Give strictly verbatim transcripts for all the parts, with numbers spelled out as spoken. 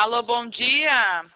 Alô, bom dia.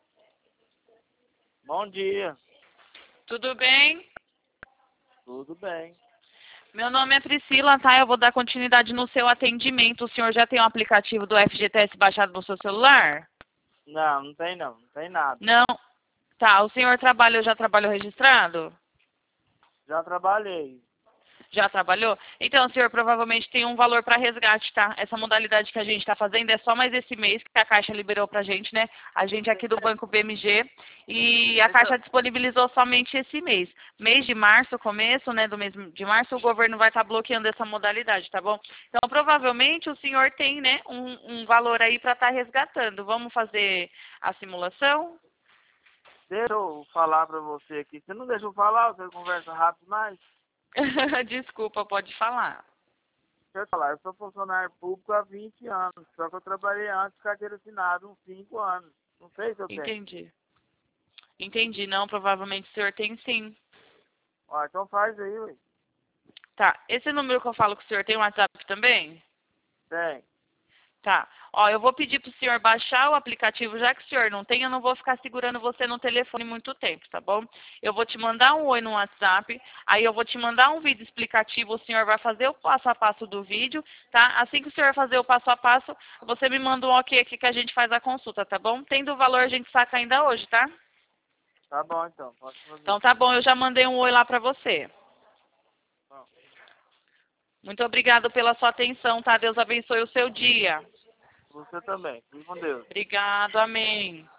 Bom dia. Tudo bem? Tudo bem. Meu nome é Priscila, tá? Eu vou dar continuidade no seu atendimento. O senhor já tem o aplicativo do F G T S baixado no seu celular? Não, não tem não. Não tem nada. Não. Tá, o senhor trabalhou, já trabalhou registrado? Já trabalhei. Já trabalhou? Então, o senhor provavelmente tem um valor para resgate, tá? Essa modalidade que a gente está fazendo é só mais esse mês que a Caixa liberou pra gente, né? A gente aqui do Banco B M G. E a Caixa disponibilizou somente esse mês. Mês de março, começo, né, do mês de março, o governo vai estar bloqueando essa modalidade, tá bom? Então, provavelmente o senhor tem, né, um, um valor aí para estar resgatando. Vamos fazer a simulação? Deixa eu falar pra você aqui. Você não deixa eu falar? Você conversa rápido mais? Desculpa, pode falar. Deixa eu falar. Eu sou funcionário público há vinte anos. Só que eu trabalhei antes carteira assinada uns cinco anos. Não sei se eu tenho. Entendi. Entendi. Não, provavelmente o senhor tem sim. Ó, então faz aí, ué. Tá. Esse número que eu falo com o senhor tem um WhatsApp também? Tem. Tá. Ó, eu vou pedir pro senhor baixar o aplicativo, já que o senhor não tem, eu não vou ficar segurando você no telefone muito tempo, tá bom? Eu vou te mandar um oi no WhatsApp, aí eu vou te mandar um vídeo explicativo, o senhor vai fazer o passo a passo do vídeo, tá? Assim que o senhor fazer o passo a passo, você me manda um ok aqui que a gente faz a consulta, tá bom? Tendo o valor, a gente saca ainda hoje, tá? Tá bom então. Pode fazer. Então tá bom, eu já mandei um oi lá pra você. Bom, Muito obrigado pela sua atenção, tá? Deus abençoe o seu dia. você também. Fique com Deus. Obrigado, amém.